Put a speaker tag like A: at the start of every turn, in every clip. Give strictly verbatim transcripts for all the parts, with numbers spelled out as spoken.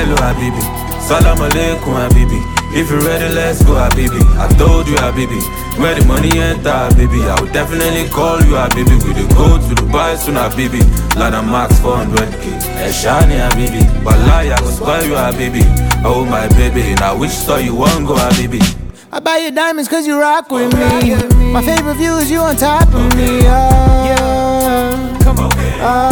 A: Hello Habibi, Salam Alaikum Habibi. If you're ready, let's go Habibi. I told you Habibi, where the money enter Habibi, I would definitely call you Habibi. We dey go to Dubai soon Habibi, Lana Max four hundred K. Eshani Habibi, Wallahi I go spoil you Habibi. Oh my baby, now which store you want go Habibi?
B: I buy you diamonds cause you rock with me. My favorite view is you on top of me. Oh, yeah. Come on.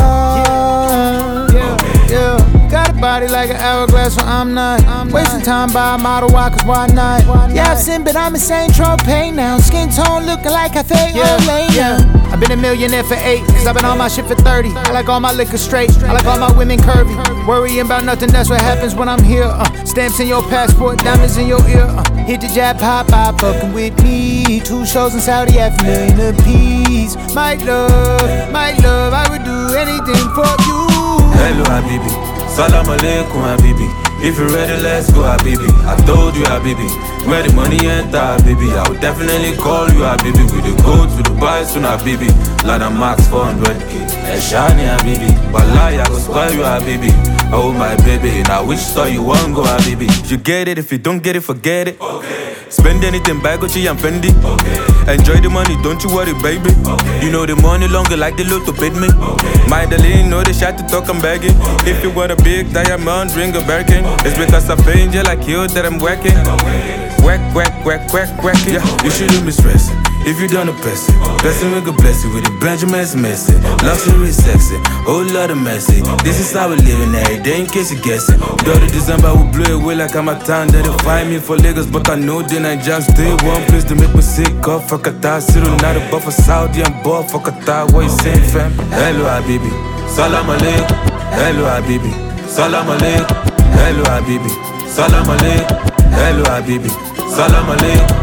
B: Oh, yeah. Yeah. Got a body like an hourglass, so I'm not wasting time by a model, why, cause why not? Yeah, I've sinned, but I'm insane, trophy now. Skin tone looking like I fake Olay now. I've been a millionaire for eight, cause I've been on my shit for thirty. I like all my liquor straight, I like all my women curvy. Worrying about nothing, that's what happens when I'm here. uh, Stamps in your passport, diamonds in your ear. uh, Hit the jab, pop out, fucking with me. Two shows in Saudi, half a million apiece. My love, my love, I would do anything for you.
A: Hello Habibi, Salam Alaikum Habibi. If you're ready, let's go Habibi. I told you Habibi, where the money enter Habibi, I would definitely call you Habibi. We dey go to Dubai soon Habibi, Lana Max four hundred K. Eshani Habibi, Wallahi I go spoil you Habibi. Oh my baby, now which store you want go Habibi? You get it, if you don't get it, forget it. Okay. Spend anything, buy Gucci and Fendi. Okay. Enjoy the money, don't you worry, baby. Okay. You know the money longer like the loot to bid me. Okay. My darling, know the shot to talk, I'm begging. Okay. If you want a big diamond, ring a Birkin. Okay. It's because of angel like you that I'm working. Whack, whack, whack, whack, whack it. Yeah. You shouldn't be stressing if you done a blessing. Blessing with a blessing with the Benjamin's messy. Luxury sexy, whole lot of messy. This is how we living every day in case you guess it. Dirty December will blow away like I'm a town. They find me for Lagos, but I know then I just stay one place to make me sick. Up for Qatar, Cyril, not a buffer Saudi and ball for Qatar. What you saying, fam? Hello Habibi, Salam Alaikum. Hello Habibi, Salam Alaikum. Hello Habibi, Salam Alaikum. Hello Habibi, Salam Alaikum.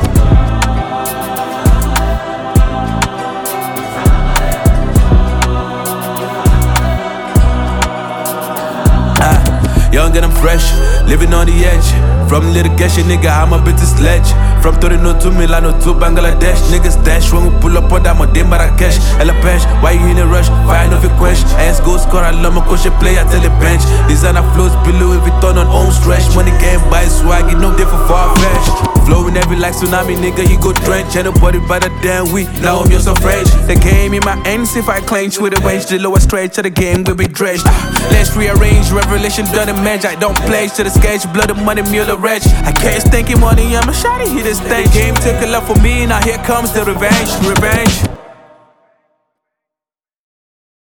A: Young and I'm fresh, living on the edge. From litigation, nigga, I'm a bit of sledge. From Torino to Milano to Bangladesh. Niggas dash when we pull up on that Monday Marrakesh. Ella Bench, why you in a rush? Fire off your quench. Ass go score, I love my coach, play, I tell the bench. Designer flows below if it turn on own stretch. Money game by swag, it no different far-fetched. Flowing every like tsunami, nigga, you go drench. Ain't nobody better than we, now I'm just so French. The game in my ends, if I clench with a range, the lower stretch of the game will be dredged. Let's rearrange, revelation done a match. I don't play to the sketch, blood of money, mule wretch. I can't stinky money, I'm a shotty, hit this stage. Game took a lot for me, now here comes the revenge, revenge.